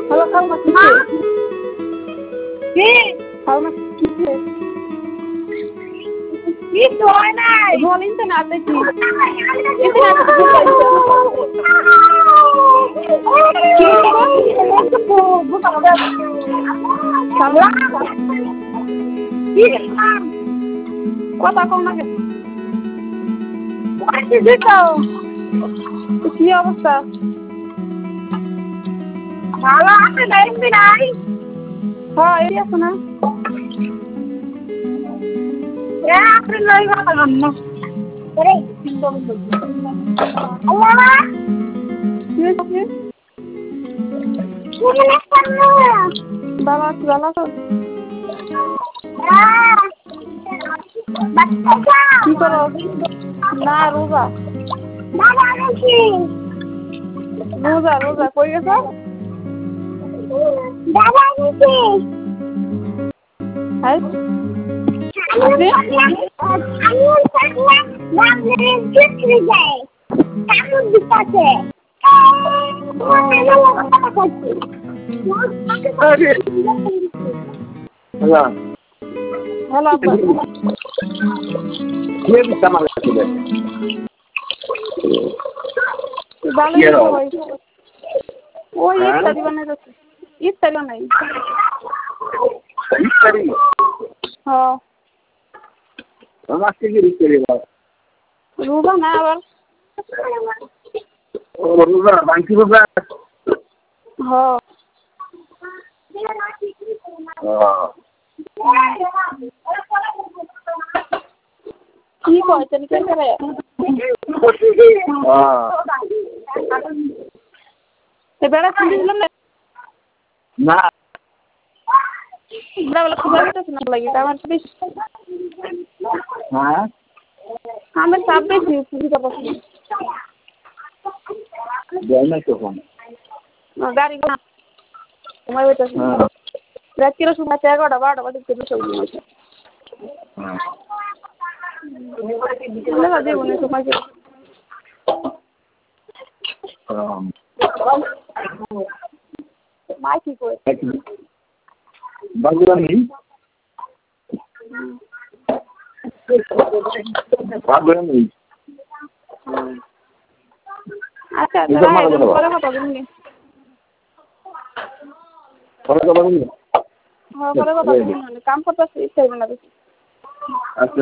hello খালমা কি খালমা কিসে কিছু হয় নাই বল ইন্টারনেটে কি কথা কম না কি অবস্থা ভালো আছে নাই হ্যাঁ এই আছে না আপনি লই গেলাম না বাবা আছি ভালো আছো কি করো না রোজা রোজা রোজা কই গেছো হ্যাঁ হ্যালো আব্বা ভালো ওই ইফতারি বানাইতেছে ইফতারি বানাই হ্যাঁ রোজা না আবার হ্যাঁ কি কয় তুমি কে করে বেড়া খুঁজে দিলাম না বেলা খুঁজে দিতেছে না লাগে আমার তো বেশি হ্যাঁ আমার চাপ বেশি খুঁজে পাচ্ছি তখন গাড়ি সময় হইতেছে রাত্রির সময় 11টা 12টা বাজে জীবনে সময় মা কি করে বাগুড়া নেই বাগুড়া নেই আচ্ছা পরে কথা বলুন পরে কথা বলুন হ্যাঁ পরে কথা বলুন কাম করতেছি ইচ্ছাই না বেশি আচ্ছা